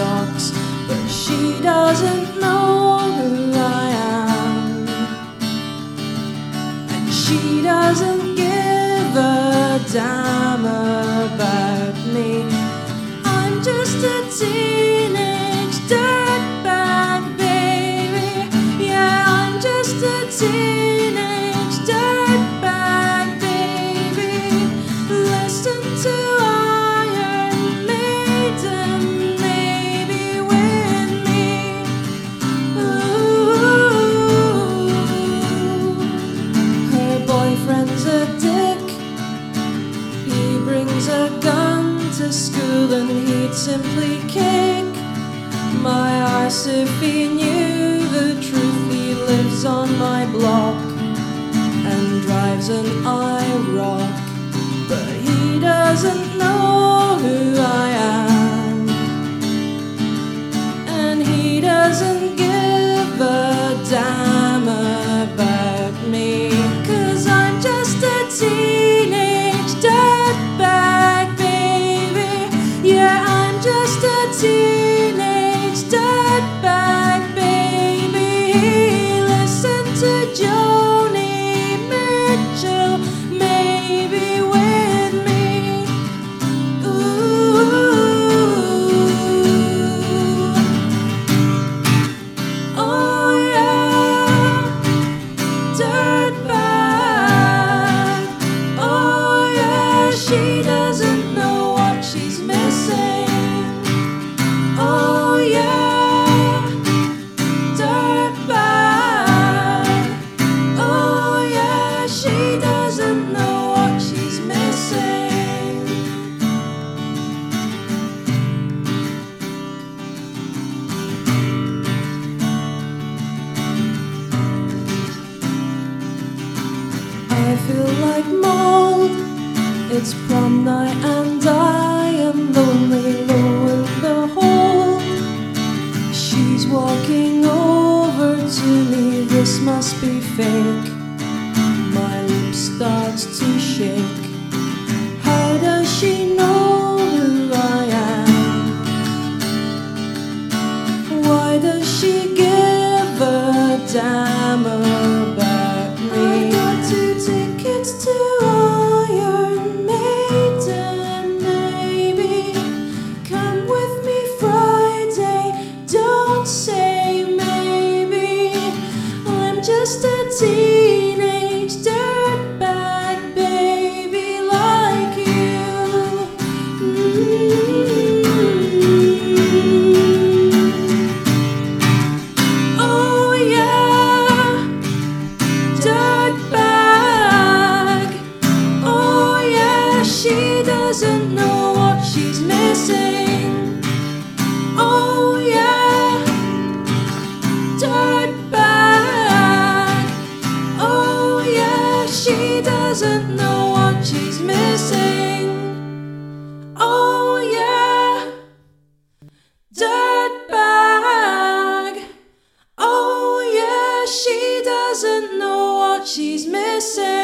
socks, but she doesn't know who I am, and she doesn't give a damn about me. I'm just a teenage dirtbag, baby. Yeah, I'm just a teenage dirtbag, baby. Listen to Iron Maiden, maybe with me. Ooh, her boyfriend's a dick. He brings a gun to school and he'd simply kick my arse if he knew the truth. He lives on my block and drives an IROC, but he doesn't know who I am, and he doesn't give a damn about me, 'cause I'm just a teenage dirtbag, baby. Yeah, I'm just a teenage dirtbag, baby. Listen to Joni Mitchell, maybe with me. Ooh, oh yeah, dirtbag. Oh yeah, she doesn't know what she's missing. Oh yeah, dirtbag. Oh yeah, she doesn't know what she's missing. I feel like mold. It's prom night and I am lonely, low in the hole. She's walking over to me, this must be fake. My lip starts to shake. How does she know who I am? Why does she give a damn about me? I got 2 tickets to Iron Maiden, maybe. Come with me Friday, don't say maybe. I'm just a teenage dirtbag, baby, like you. Oh yeah, dirtbag. Oh yeah, she doesn't know what she's missing. Oh yeah, dirtbag. Oh yeah, she doesn't know what she's missing. Oh yeah, dirtbag. Oh yeah, she doesn't know what she's missing.